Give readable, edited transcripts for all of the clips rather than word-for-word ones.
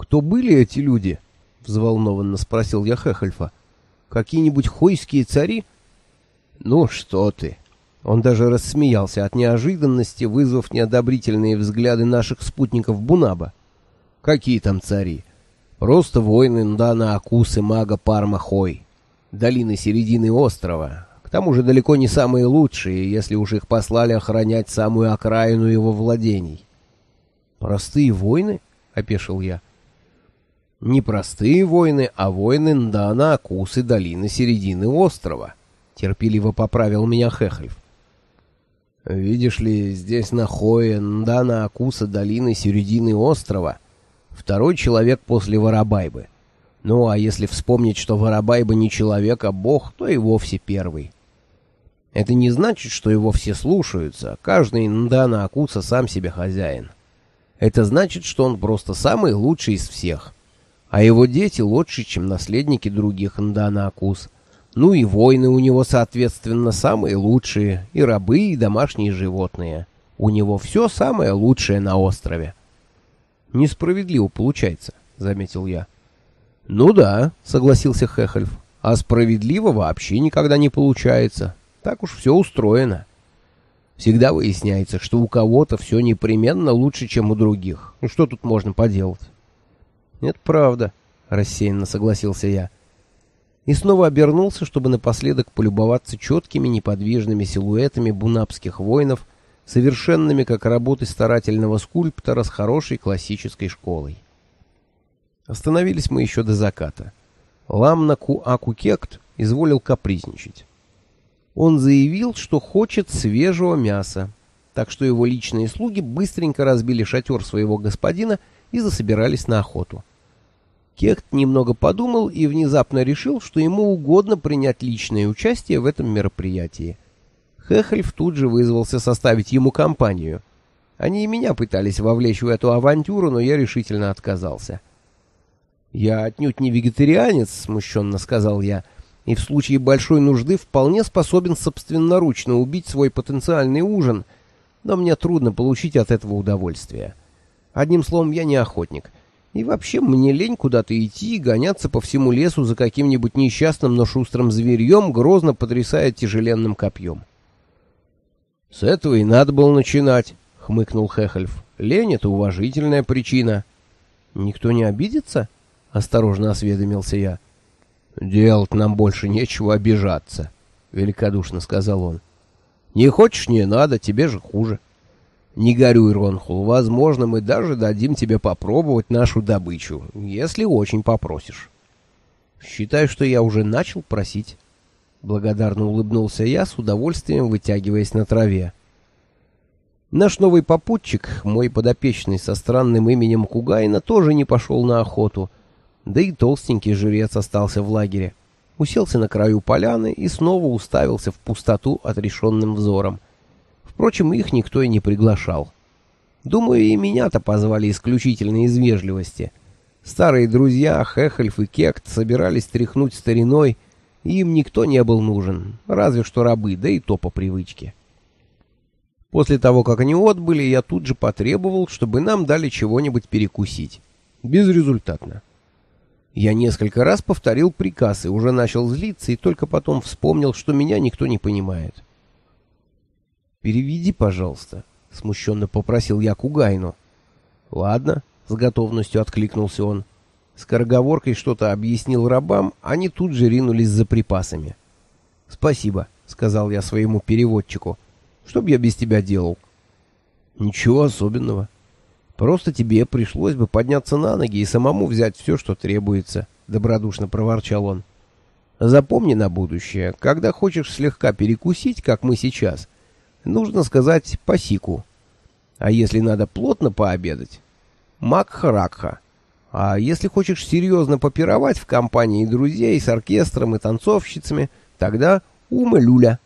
«Кто были эти люди?» — взволнованно спросил я Хехельфа. «Какие-нибудь хойские цари?» «Ну что ты!» Он даже рассмеялся от неожиданности, вызвав неодобрительные взгляды наших спутников Бунаба. «Какие там цари? Просто воины Ндана Акусы мага Парма Хой, долины середины острова. К тому же далеко не самые лучшие, если уж их послали охранять самую окраину его владений». «Простые воины?» — опешил я. «Не простые воины, а воины Ндана Акусы долины середины острова», — терпеливо поправил меня Хехельф. «Видишь ли, здесь на Хое Ндана Акуса долины середины острова второй человек после Воробайбы. Ну, а если вспомнить, что Воробайба не человек, а бог, то и вовсе первый. Это не значит, что его все слушаются, каждый Ндана Акуса сам себе хозяин. Это значит, что он просто самый лучший из всех, а его дети лучше, чем наследники других Ндана Акус. Ну и воины у него, соответственно, самые лучшие, и рабы, и домашние животные. У него все самое лучшее на острове». «Несправедливо получается», — заметил я. «Ну да», — согласился Хехельф, — «а справедливо вообще никогда не получается. Так уж все устроено. Всегда выясняется, что у кого-то все непременно лучше, чем у других. Ну что тут можно поделать?» «Это правда», — рассеянно согласился я. И снова обернулся, чтобы напоследок полюбоваться четкими неподвижными силуэтами бунапских воинов, совершенными как работы старательного скульптора с хорошей классической школой. Остановились мы еще до заката. Ламнаку Акукект изволил капризничать. Он заявил, что хочет свежего мяса, так что его личные слуги быстренько разбили шатер своего господина и засобирались на охоту. Кект немного подумал и внезапно решил, что ему угодно принять личное участие в этом мероприятии. Хехельф тут же вызвался составить ему компанию. Они и меня пытались вовлечь в эту авантюру, но я решительно отказался. «Я отнюдь не вегетарианец», — смущенно сказал я, «и в случае большой нужды вполне способен собственноручно убить свой потенциальный ужин, но мне трудно получить от этого удовольствие. Одним словом, я не охотник. И вообще мне лень куда-то идти и гоняться по всему лесу за каким-нибудь несчастным, но шустрым зверьем, грозно потрясая тяжеленным копьем». «С этого и надо было начинать», — хмыкнул Хехельф. «Лень — это уважительная причина». «Никто не обидится?» — осторожно осведомился я. «Делать нам больше нечего, обижаться», — великодушно сказал он. «Не хочешь — не надо, тебе же хуже. Не горюй, Ронхул, возможно, мы даже дадим тебе попробовать нашу добычу, если очень попросишь». «Считаю, что я уже начал просить». Благодарно улыбнулся я, с удовольствием вытягиваясь на траве. Наш новый попутчик, мой подопечный со странным именем Кугайна, тоже не пошел на охоту, да и толстенький жрец остался в лагере. Уселся на краю поляны и снова уставился в пустоту отрешенным взором. Впрочем, их никто и не приглашал. Думаю, и меня-то позвали исключительно из вежливости. Старые друзья Хехельф и Кект собирались тряхнуть стариной, и им никто не был нужен, разве что рабы, да и то по привычке. После того, как они отбыли, я тут же потребовал, чтобы нам дали чего-нибудь перекусить. Безрезультатно. Я несколько раз повторил приказ и уже начал злиться, и только потом вспомнил, что меня никто не понимает. «Переведи, пожалуйста», — смущенно попросил я Кугайну. «Ладно», — с готовностью откликнулся он. Скороговоркой что-то объяснил рабам, они тут же ринулись за припасами. «Спасибо», — сказал я своему переводчику. «Что б я без тебя делал?» «Ничего особенного. Просто тебе пришлось бы подняться на ноги и самому взять все, что требуется», — добродушно проворчал он. «Запомни на будущее, когда хочешь слегка перекусить, как мы сейчас, нужно сказать «пасику». А если надо плотно пообедать — «макха-ракха». А если хочешь серьезно попировать в компании друзей с оркестром и танцовщицами, тогда ума-люля.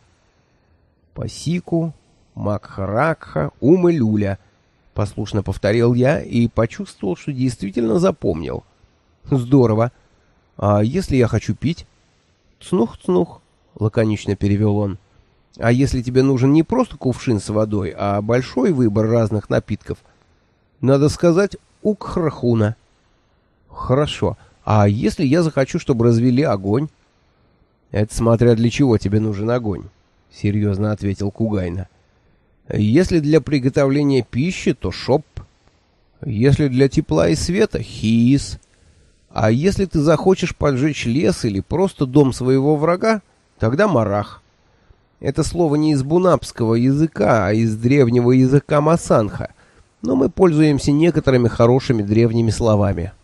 «Пасику, макха-ракха, ума-люля», — послушно повторил я и почувствовал, что действительно запомнил. «Здорово. А если я хочу пить?» «Цнух-цнух», — лаконично перевел он. «А если тебе нужен не просто кувшин с водой, а большой выбор разных напитков, надо сказать укхрахуна». Хорошо. А если я захочу, чтобы развели огонь? Это смотря для чего тебе нужен огонь, серьезно ответил Кугайна. Если для приготовления пищи, то шоп. Если для тепла и света — хиис. А если ты захочешь поджечь лес или просто дом своего врага, тогда марах. Это слово не из бунапского языка, а из древнего языка масанха, но мы пользуемся некоторыми хорошими древними словами.